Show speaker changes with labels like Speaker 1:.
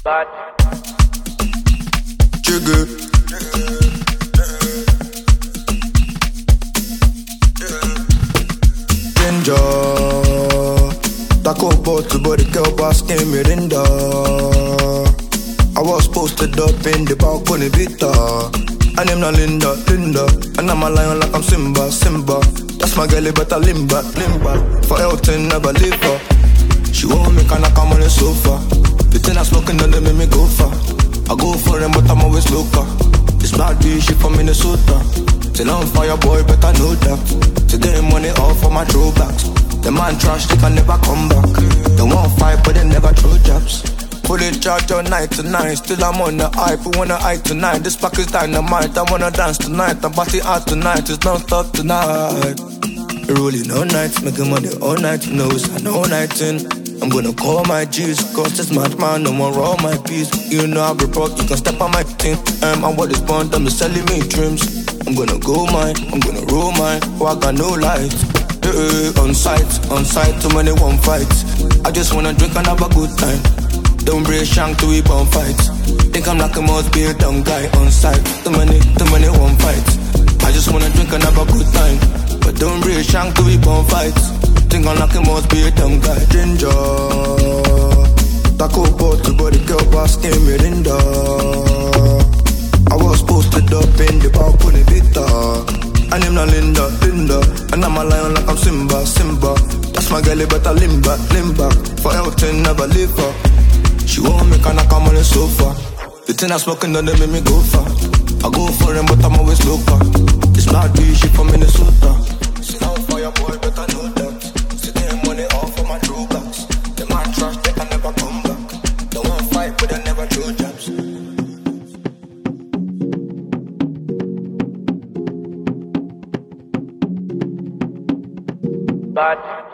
Speaker 1: Jiggy. Ginger. Taco bottle, but the girl boss came here in the. I was posted up in the balcony Vita. And I'm not Linda. And I'm a lion like I'm Simba. That's my girlie, but I limba. For Elton, never leave her. She won't make her come on the sofa. The thing I'm smoking on them make me go far. I go for him, but I'm always local. It's bad bitch, she from Minnesota. Till I'm fire boy, but I know that. To get money off for my throwbacks. The man trash, they can never come back. They won't fight, but they never throw jabs. Fully charged all night tonight. Still I'm on the hype, we wanna hype tonight. This pack is dynamite, I wanna dance tonight. I'm party out tonight, it's non-stop tonight. Rolling all night, making money all night. You know it's an all night in. I'm gonna call my G's, cause this madman, no more all my peace. You know I report, you can step on my thing. I'm what is born, them is selling me dreams. I'm gonna go mine, I'm gonna roll mine. Oh, I got no lights. On sight, too many won't fight. I just wanna drink and have a good time. Don't break shank to we won't fight. Think I'm like a must be a dumb guy on sight. Too many won't fight. I just wanna drink and have a good time. But don't break shank to we won't fight. Think I'm like a must be a dumb guy. Ginger. Taco bottle, but the girl boss came here in the. I was posted up in the balcony Vita. And I'm not Linda. And I'm a lion like I'm Simba. That's my girlie, but I limba. For Elton, never leave her. She won't make her come on the sofa. The thing I'm smoking on them make me go far. I go for him, but I'm always local. It's not bitch, she from Minnesota. Still on fire boy, but I know that. Still getting money off for my throwbacks. The man trash, they can never come back. They won't fight, but they never throw jabs. But